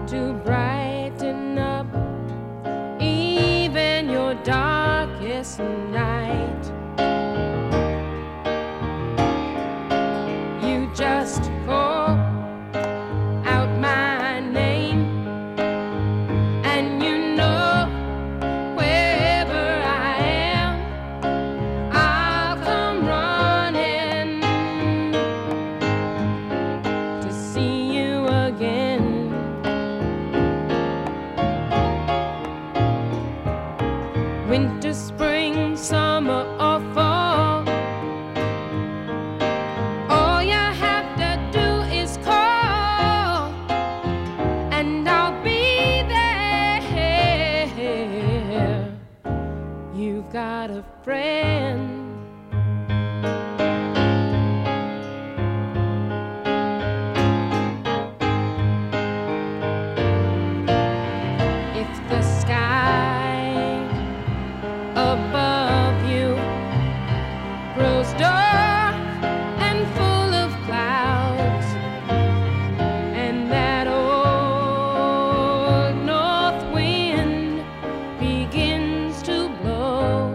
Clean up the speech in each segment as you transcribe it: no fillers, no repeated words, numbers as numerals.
to brighten up even your darkest night. You just call out my name, and you know wherever I am, I'll come running to see you again. Winter, spring, summer, or fall, all you have to do is call, and I'll be there. You've got a friend. If the sky above you grows dark and full of clouds, and that old north wind begins to blow,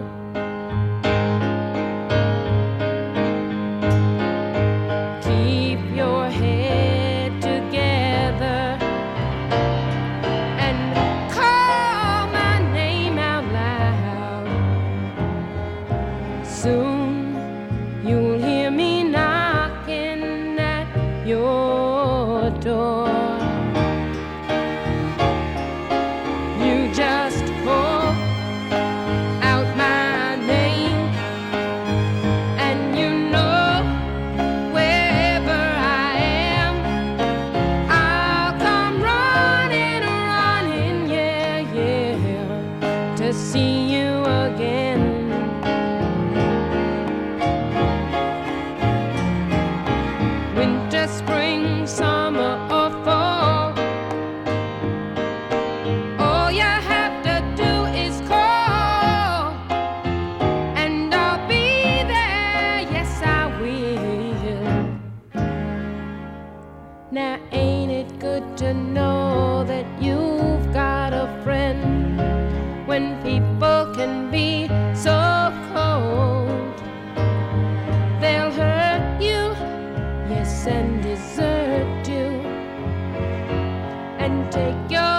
keep your head together and call my name out loud. Soon you'll hear me knocking at your door. You just call out my name, and you know wherever I am, I'll come running, running, yeah, yeah, to see you again. Winter, spring, summer, or fall, all you have to do is call, and I'll be there, yes I will. Now ain't it good to know that you've got a friend when people can be so cold? They'll hurt you, yes, and desert you, and take your